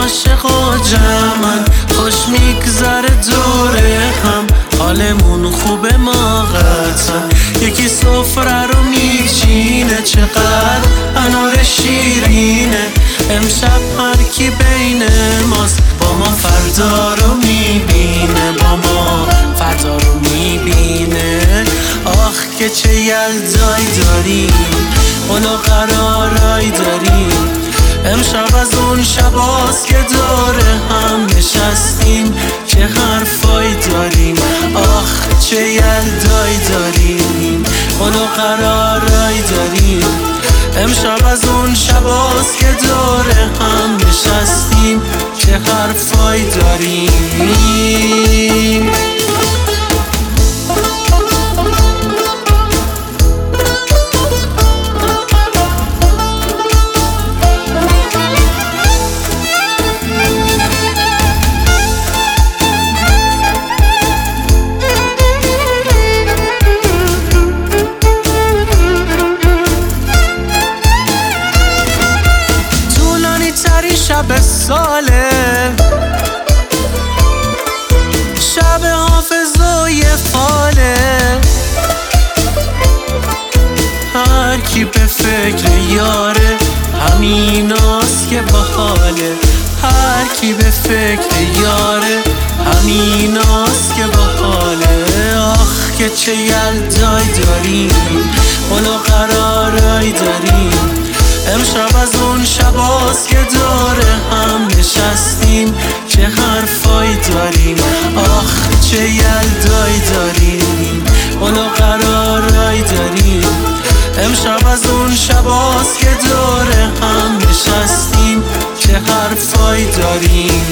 عاشق و جمعن، خوش میگذره دوره هم، حالمون خوبه ما قطعا. یکی سفره رو میچینه، چقدر انار شیرینه. امشب هر کی بین ماست با ما فردا رو میبینه، با ما فردا رو میبینه. آخ که چه یلدایی داریم، اونو قرارایی داریم. امشب از اون شباست که دوره هم نشستیم، چه حرفایی داریم. آخ چه یلدایی داریم، اونو قرارایی داریم. امشب از اون شباست که دوره هم نشستیم، چه حرفایی داریم. شب ساله، شب حافظای فاله. هر کی به فکر یاره همیناست که باحاله. هر کی به فکر یاره همیناست که باحاله. آخ که چه یلدایی داریم، اونو قرارایی داریم. امشب از اون شباست که دوره هم نشستیم، چه حرفایی داریم. آخ چه یلدایی داریم، اونو قرارایی داریم. امشب از اون شباست که دوره هم نشستیم، چه حرفایی داریم.